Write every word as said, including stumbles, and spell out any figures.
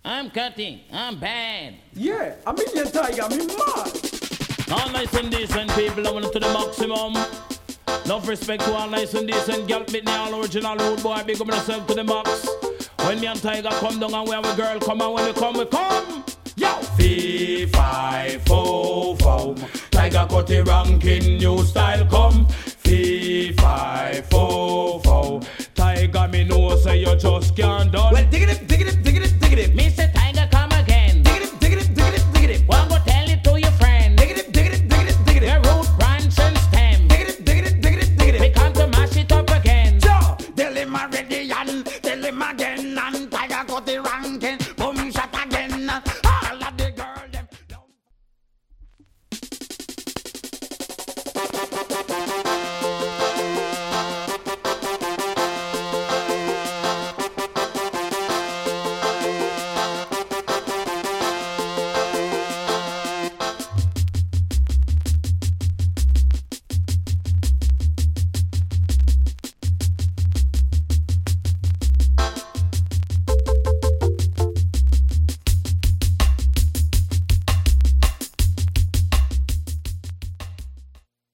I'm cutting. I'm bad. Yeah, I mean your tiger, me mad. All nice and decent people, I want it to the maximum. Love, respect to all nice and decent. Girl, meet me all original road boy. Big up myself to the max. When me and Tiger come down and where we girl come and when we come, we come. Yo! Fee, fi, fo, fo. Tiger cut the ranking, new style come. Fee, fi, fo, fo. Tiger, me know say you just can't done. Well, dig it.